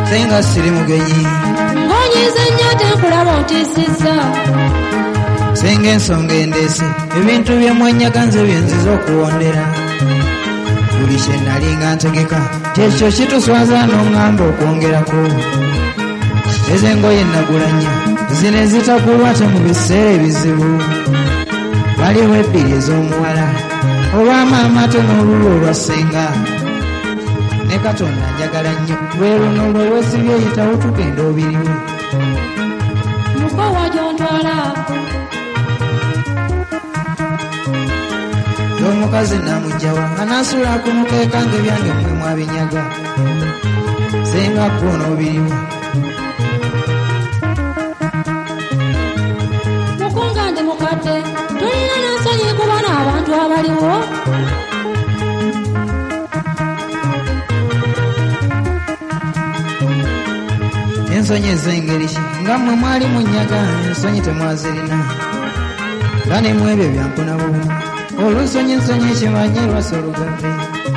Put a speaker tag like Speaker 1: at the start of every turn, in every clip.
Speaker 1: senga siri mugenyi
Speaker 2: ngonyize nnyo tekulaba ontiisizza
Speaker 1: senga ensonga endeese ebintu byemwenyaga nze byenziza okuwondera buli kye nali nga ntegeka kyekyo kituswaza n'oŋŋamba okwongerako ezo engoye nagula nnyo zino ezitagulwa te mu biseera ebizibu waliwo ebbiri ez'omuwala olw'amaama ate n'olulwo olwa ssenga ne Katonda njagala nnyo lwe luno lwe wesibye eyitawo tugenda obiriwe
Speaker 2: mukowa gy'ontwala
Speaker 1: omukazi namugjawa anaasula ku mukeeka ng'ebyange mmwe mwabinyaga senga kwona obiriwe
Speaker 2: mukunga ndi mukadde tolina n'ensonyi kuba n'abantu abaliwo
Speaker 1: ensonyi ez'engeri ki nga mmwe mwali munyaga ensonyi temwazirina nga ne mu ebyo byampuna bumu olusonyi ensonyi kimanye lwasa olugave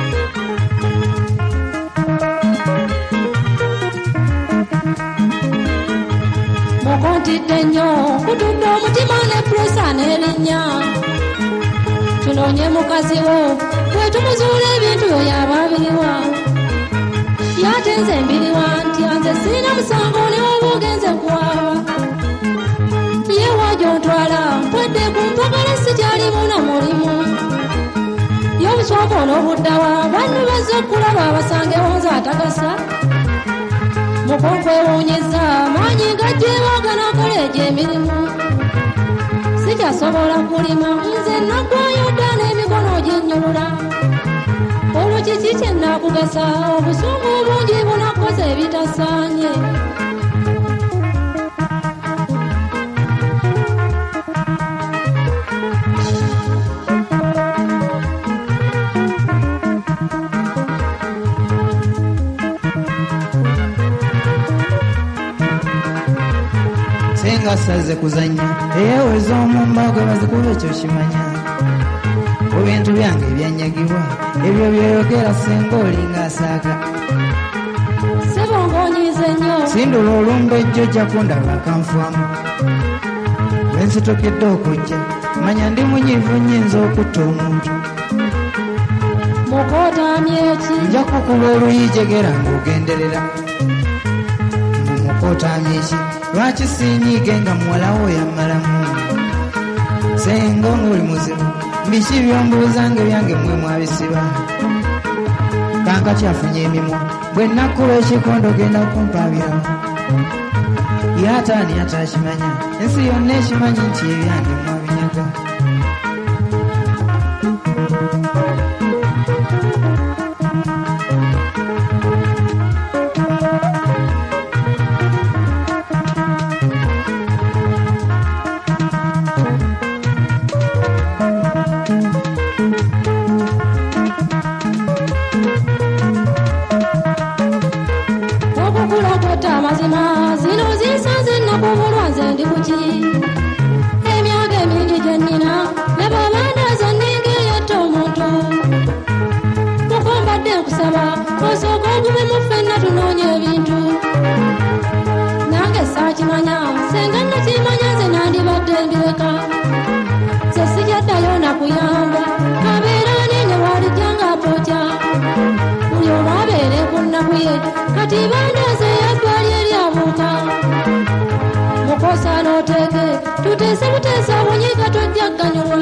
Speaker 2: mukontidde nnyo kutudde omutima ne puresa n'erinnya tunoonye mukazi wo bwe tumuzuula ebintu yo yaba abiriwa yate nze mbiriwa nti nze sirina musango ne woba ogenze kwaba ye wagy'ontwala mpwedde ku mpagala sikyalimu na mulimu y'obuswako n'obuddawa bannu bazze okulaba abasangewo nze atakasa mukonkwewuunyizza maanyi gajjeebagana akola egy'emirimu sikyasobola kulima nze naggwayo dda n'emikono ginnyulula olwo kiki kye nnaakugasa obusungu obungi bunakoze ebitasaanye
Speaker 1: senga saze kuzanya eyeweza omumba gwe bazikuba ekyo kimanya ku bintu byange ebyanyagibwa ebyo byeyogera senga olinga asaaka
Speaker 2: sebo ngonyize nnyo
Speaker 1: sindula olumba ejjo ojja kundaba akanfuamu wensitokidde okujja manya ndi munyiivu nnyinza okutta omuntu
Speaker 2: mukootaamye eki
Speaker 1: nja kukuba oluyijegera ng'ogenderera mukootaamye eki lwaki siinyiige nga muwalawo yammalamu senga ng'oli muzibu biki byombuuza ng'ebyange mmwe mwabisiba kankatyafunye emimwa bwe nnakuba ekikondo genda kumpaabiramu yataani ataakimanya ensi yonna ekimanyi nti ebyange mwabinyaga
Speaker 2: amazima zino zinsaze nakubulwa nze ndi kuki emyaka emingi gye nnina laba abandaza nningeeyatta omuntu mukombadde nkusaba osooka ogube mu ffenna tunoonya ebintu nange saakimanya senga nakimanya nze nandibadde mbireka ze sikyaddayo nakuyamba kabeera ninye walijjanga apokya buli olwo abeere ku nnaku ye kati bandaze yabbali eryabuuka mukosa n'oteeke tuteese buteesa bunyiga tojja gganyulwa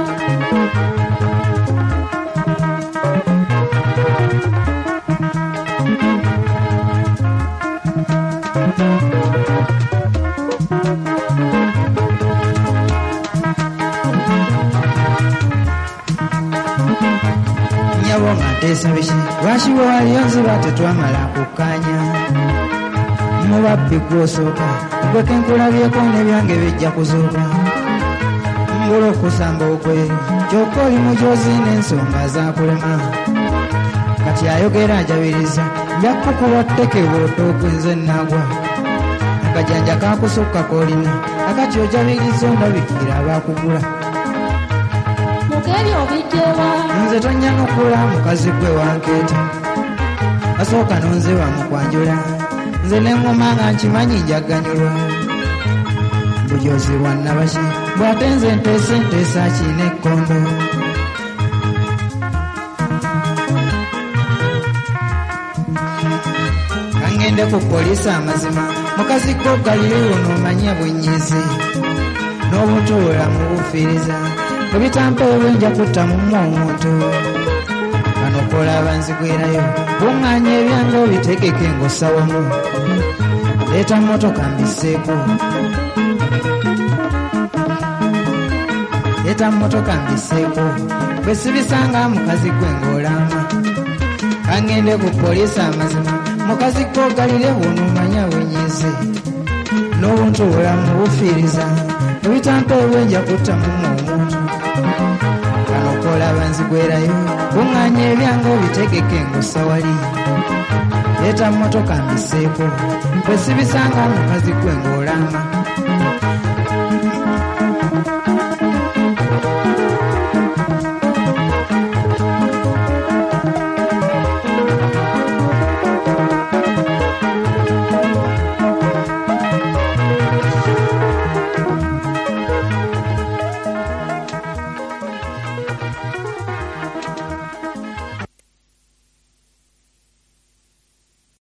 Speaker 1: nyabo mateesa biki lwaki bwe waliyo nziba tetwamala kukkaanya mubabbi gwosooka gwe kenkulabyeko n'ebyange bijja kuzuuka mbula okusamba okweru kyokka oli mujozi n'ensonga zaakulema kati ayogera ajabiriza njakukuba tteke bw'otooka nze nnaagwa akajanja kakusukka k'olina akati ojabiriza ondabikira abaakugula
Speaker 2: mukebyo obijjewa
Speaker 1: nze tonyanukula mukazi gwe wankeeta asooka nonziba mu kwanjula nze ne ngoma nga nkimanyi njaganyulwa bujozi bwa Nabashi bw'ate nze nteesa kiina ekkondo kangende ku poliisi amazima mukazi ko galire onoomanya bwenyizi n'obutuula mu bufiiriza ebitampeewe nja kutta mu omuntu bano kolaba nzigwerayo buŋŋaanya ebyange obitegeke ng'ossawamu leeta mmotoka mbisseeko bwe sibisanga mukazi gwe ng'olama kangende ku poliisi amazima mukazi ko galire onoomanya bwenyizi n'obuntuula mu bufiiriza ebitampeewe nja kutta mu omuntu bano kolaba nzigwerayo buŋŋaanya ebyange obitegeke ng'ossawali leeta mmotoka mbisseeko bwe sibisanga mukazi gwe ng'olama